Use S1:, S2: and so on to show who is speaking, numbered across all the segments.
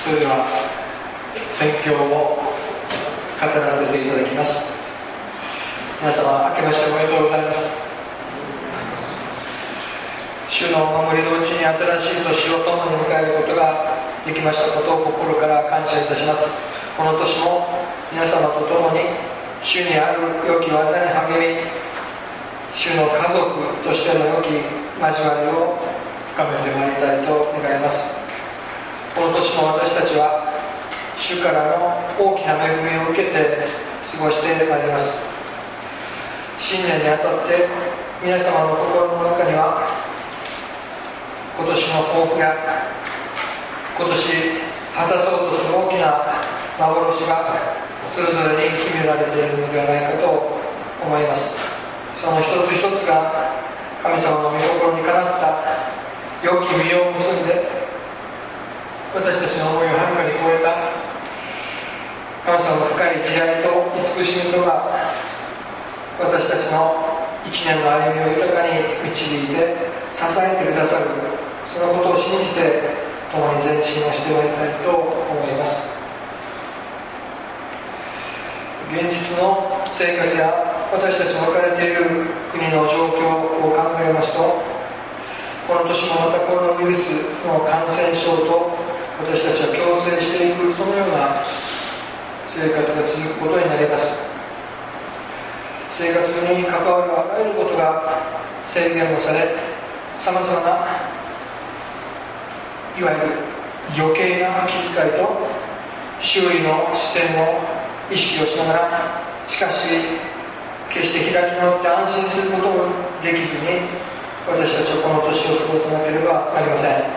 S1: それでは宣教を語らせていただきます。皆様明けましておめでとうございます。主のお守りのうちに新しい年を共に迎えることができましたことを心から感謝いたします。この年も皆様と共に主にある良き技に励み、主の家族としての良き交わりを深めてまいりたいと願います。この年も私たちは主からの大きな恵みを受けて過ごしてまいります。新年にあたって皆様の心の中には今年の抱負や今年果たそうとする大きな幻がそれぞれに秘められているのではないかと思います。その一つ一つが神様の御心にかなった良き実を結んで私たちの思いをはるかに超えた神様の深い慈愛と慈しみとが私たちの一年の歩みを豊かに導いて支えてくださる、そのことを信じて共に前進をしてまいりたいと思います。現実の生活や私たちの置かれている国の状況を考えますと、この年もまたコロナウイルスの感染症と私たちは共生していく、そのような生活が続くことになります。生活に関わるあらゆることが制限をされ、さまざまないわゆる余計な気遣いと周囲の視線を意識をしながら、しかし決して開き直って安心することもできずに私たちはこの年を過ごさなければなりません。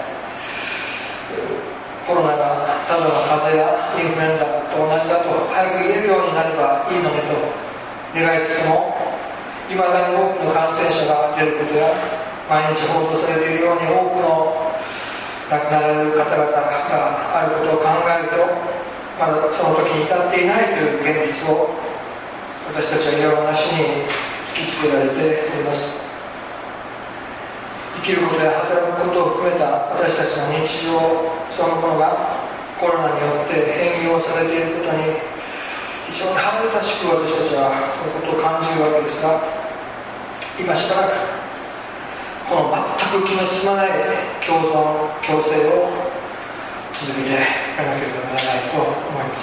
S1: コロナがただの風邪やインフルエンザと同じだと早く言えるようになればいいのにと願いつつも、いまだに多くの感染者が出ることや毎日報道されているように多くの亡くなられる方々があることを考えると、まだその時に至っていないという現実を私たちは嫌なしに突きつけられております。生きることや働くことを含めた私たちの日常そのものがコロナによって変容されていることに非常に腹立たしく私たちはそのことを感じるわけですが、今しばらくこの全く気の進まない共生を続けていかなければならないと思います。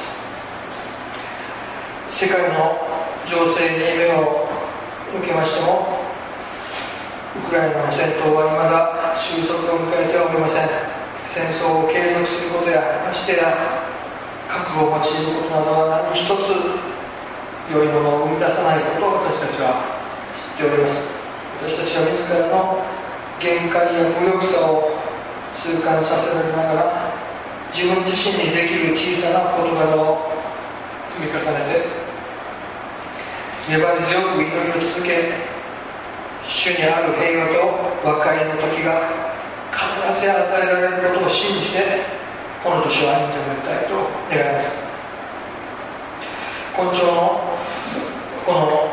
S1: 世界の情勢に目を向けましても、ウクライナの戦闘は未だ収束を迎えてはおりません。戦争を継続することやましてや核を用いることなどは何一つ良いものを生み出さないことを私たちは知っております。私たちは自らの限界や無力さを痛感させられながら、自分自身にできる小さな事柄を積み重ねて粘り強く祈りを続け、主にある平和と和解の時が必ず与えられることを信じて、この年を歩んでまいりたいと願います。今朝のこの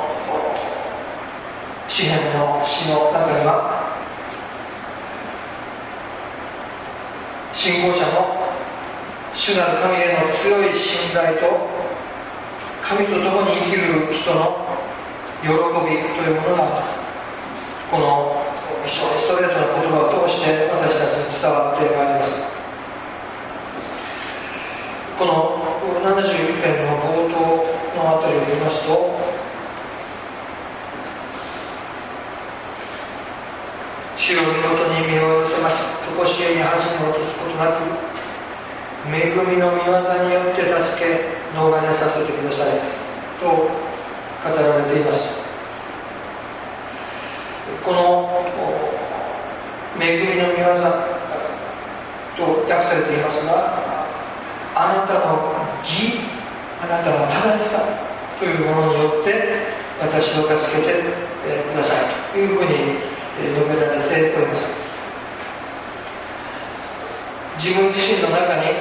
S1: 詩編の詩の中には、信仰者の主なる神への強い信頼と神と共に生きる人の喜びというものが、この非常にストレートな言葉を通して私たちに伝わってまいります。この71編の冒頭のあたりを見ますと、主を見事に身を寄せます。とこしえに恥に落とすことなく、恵みの御業によって助け逃れさせてくださいと語られています。この恵みの御業と訳されていますが、あなたの義、あなたの正しさというものによって私を助けてくださいというふうに述べられております。自分自身の中に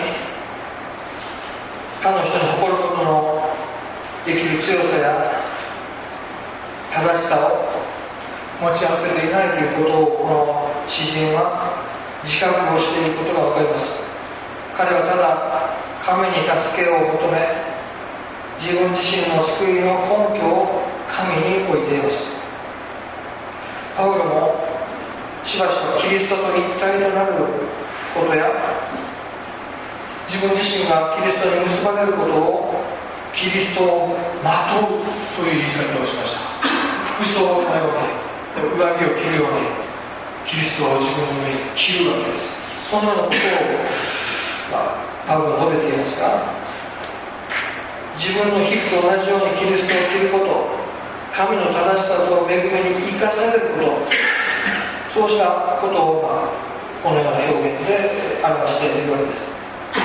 S1: 他の人に誇ることのできる強さや正しさを持ち合わせていないということをこの詩人は自覚をしていることが分かります。 彼はただ神に助けを求め、自分自身の救いの根拠を神に置いています。パウロもしばしばキリストと一体となることや、自分自身がキリストに結ばれることを、キリストをまとうという言い方をしました。服装のように、上着を着るようにキリストを自分の上に着るわけです。そのようなことを、パウロは述べていますが、自分の皮膚と同じようにキリストを着ること、神の正しさと恵みに生かされること、そうしたことを、このような表現で表しているわけです。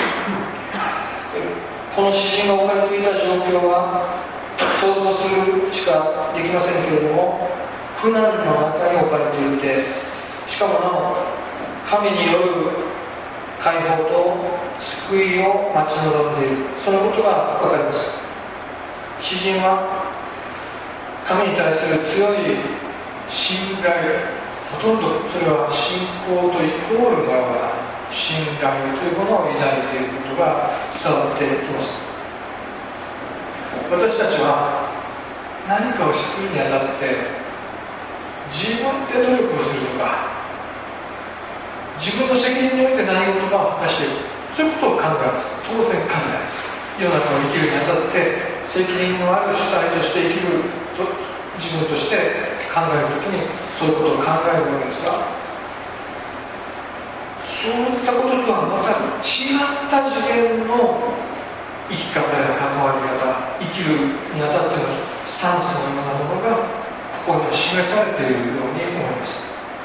S1: この指針が置かれていた状況は想像するしかできませんけれども、苦難の中に置かれていて、しかもなお神による解放と救いを待ち望んでいる、そのことが分かります。詩人は神に対する強い信頼、ほとんどそれは信仰とイコールのような信頼というものを抱いていることが伝わってきます。私たちは何かをするにあたって自分で努力をするとか、自分の責任において何事かを果たしている、そういうことを考えます。当然考えます。世の中を生きるにあたって責任のある主体として生きると自分として考えるときにそういうことを考えるわけですが、そういったこととはまた違った次元の生き方や関わり方、生きるにあたってのスタンスのようなものがここには示されているように思います。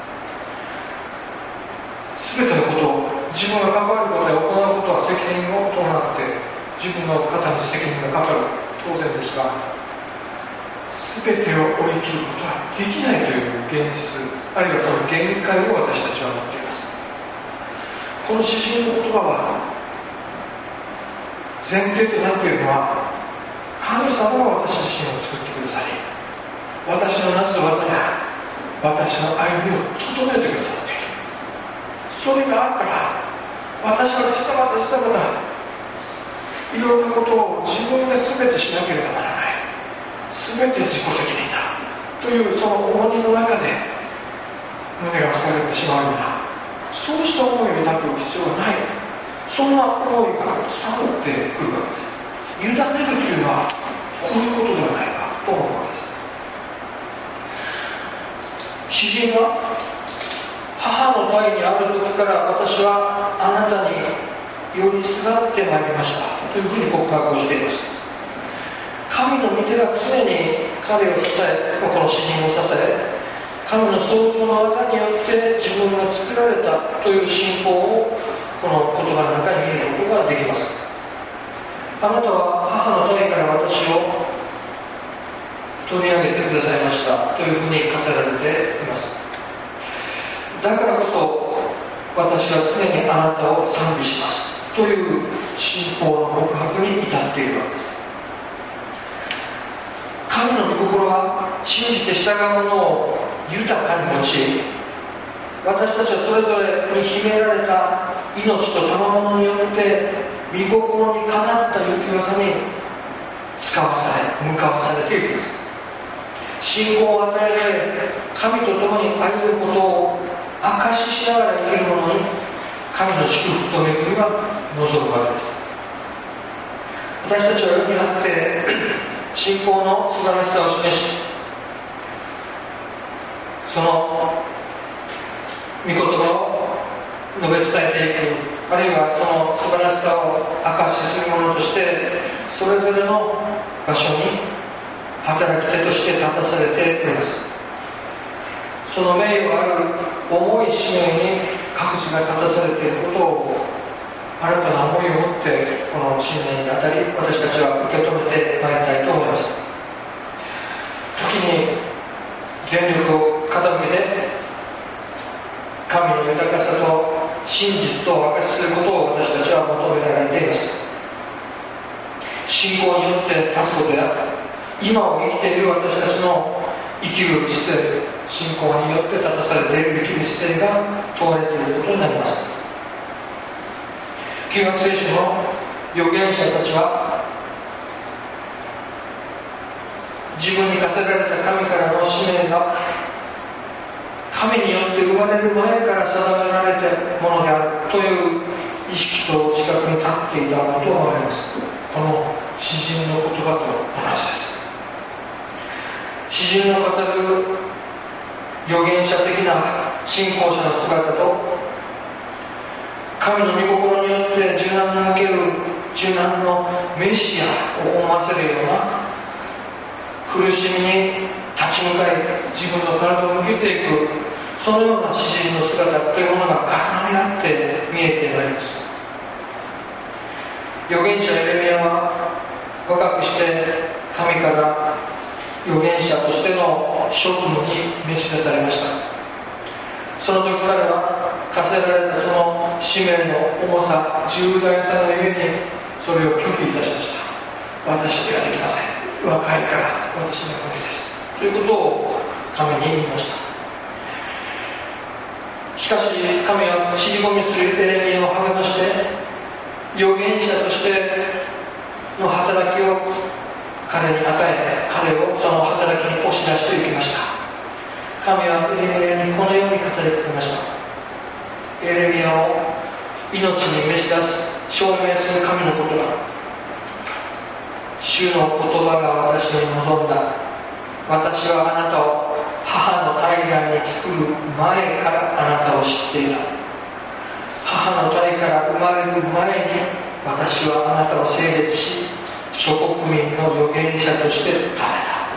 S1: 全てのことを、自分が関わることや行うことは責任を伴って自分の肩に責任がかかる、当然ですが、全てを追い切ることはできないという現実、あるいはその限界を私たちは持っています。この指針の言葉は前提となっているのは、神様が私自身を作ってくださり、私のなす技や私の歩みを整えてくださっている。それがあるから私はじたばたじたばたいろいろなことを自分で全てしなければならない、全て自己責任だというその重荷の中で胸が塞がれてしまうような、そうした思いを抱く必要はない、そんな思いが伝わってくるわけです。委ねるというのはこういうことではないかと思うわけです。詩人は、母の胎にある時から私はあなたに寄りすがってまいりましたというふうに告白をしています。神の御手が常に彼を支え、この詩人を支え、神の創造の技によって自分が作られたという信仰をこの言葉の中に見ることができます。あなたは母の胎から私を取り上げてくださいましたというふうに語られています。だからこそ私は常にあなたを賛美しますという信仰の告白に至っているわけです。神の御心は信じて従うものを豊かに用い、私たちはそれぞれに秘められた命と賜物によって御心にかなった生き業に使わされ、向かわされていきます。信仰を与えられ、神と共に歩むことを証ししながら生きる者に神の祝福と恵みが望むわけです。私たちは世にあって信仰の素晴らしさを示し、その御言葉を述べ伝えていく、あるいはその素晴らしさを証しするものとしてそれぞれの場所に働き手として立たされております。その名誉ある重い使命に各自が立たされていることを新たな思いを持ってこの新年にあたり私たちは受け止めてまいりたいと思います。時に全力を傾けて神の豊かさと真実とを明かしすることを私たちは求められています。信仰によって立つことや今を生きている私たちの生きる姿勢、信仰によって立たされている生きる姿勢が問われていることになります。 旧約聖書の預言者たちは自分に課せられた神からの使命が神によって生まれる前から定められたものであるという意識と自覚に立っていたものと思われます。この詩人の言葉と同じです。詩人の語る預言者的な信仰者の姿と神の御心によって受難に受ける受難のメシアを思わせるような苦しみに立ち向かい自分の体を向けていく、そのような詩人の姿というものが重なり合って見えてまいります。預言者エレミヤは若くして神から預言者としての職務に召し出されました。その時彼は課せられたその使命の重さ重大さのゆえにそれを拒否いたしました。私ではできません、若いから私の無理ですということを神に言いました。しかし神は尻込みするエレミヤを励まして預言者としての働きを彼に与え、彼をその働きに押し出していきました。神はエレミヤにこのように語りかけました。エレミヤを命に召し出す証明する神の言葉、主の言葉が私に望んだ。私はあなたを母の体内に作る前からあなたを知っていた。母の体から生まれる前に私はあなたを聖別し、諸国民の預言者として立てた。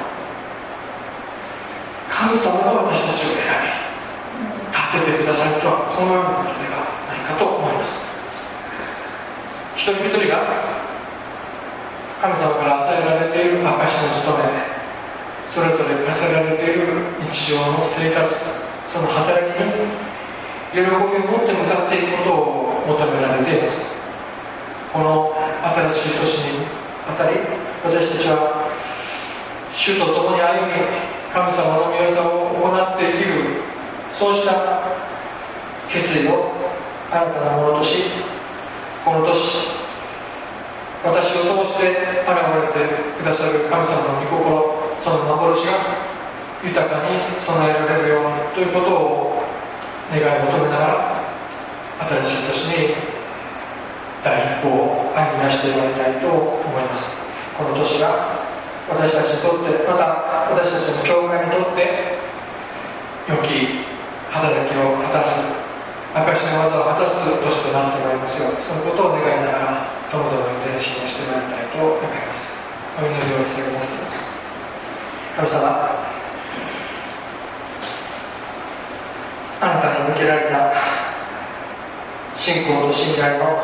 S1: 神様が私たちを選び立ててくださるとはこのようなことではないかと思います。一人一人が神様から与えられている証の務め、それぞれ課せられている日常の生活、その働きに喜びを持って向かっていくことを求められています。この新しい年にあたり、私たちは主と共に歩み神様の御業を行って生きる、そうした決意を新たなものとし、この年私を通して現れてくださる神様の御心、その幻が豊かに備えられるようにということを願い求めながら、新しい年に第一歩を歩み出してまいりたいと思います。この年が私たちにとって、また私たちの教会にとって良き働きを果たす、証の技を果たす年となってまいりますように、そのことを願いながらともどもに前進をしてまいりたいと思います。お祈りを捧げます。神様、あなたに向けられた信仰と信頼の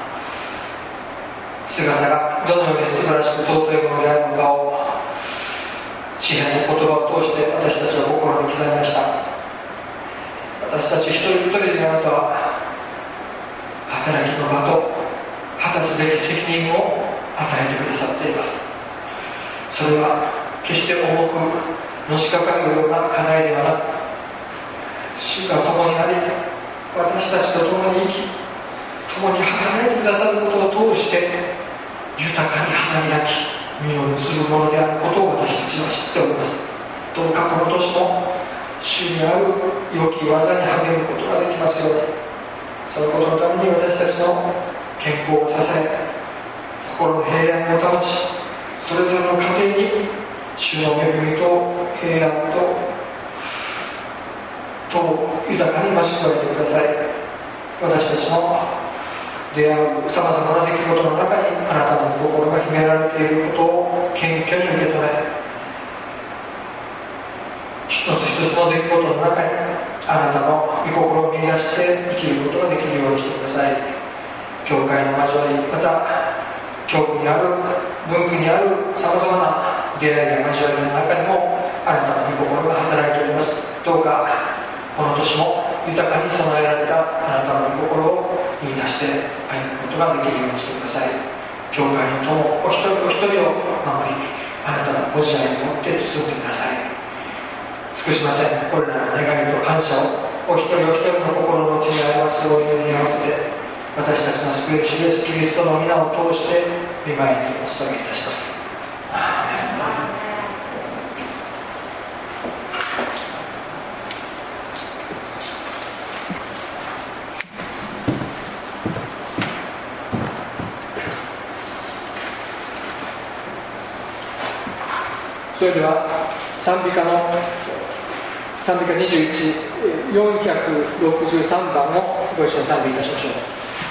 S1: 姿がどのように素晴らしく尊いものであるのかを詩篇の言葉を通して私たちは心に刻みました。私たち一人一人にあなたは働きの場と果たすべき責任を与えてくださっています。それは決して重くのしかかるような課題ではなく、主が共にあり私たちと共に生き共に働いてくださることを通して豊かに花開き実を結ぶものであることを私たちは知っております。どうかこの年も主にある良き技に励むことができますように、そのことのために私たちの健康を支え、心の平安を保ち、それぞれの家庭に主の恵みと平安と豊かに増し加えてください。私たちの出会うさまざまな出来事の中にあなたの心が秘められていることを謙虚に受け止め、一つ一つの出来事の中にあなたの御心を見出して生きることができるようにしてください。教会の交わり、また教区にある文句にあるさまざまな出会いや交わりの中にもあなたの御心が働いております。どうかこの年も豊かに備えられたあなたの御心を見出して歩むことができるようにしてください。教会の友お一人お一人を守り、あなたのご自愛によって包んでください。尽くしません。これらの願いと感謝をお一人お一人の心の内にありますお祈りに合わせて私たちの救い主イエス・キリストの皆を通して御前にお捧げいたします。アーメン。それでは賛美歌21、463番をご一緒に賛美いたしましょう。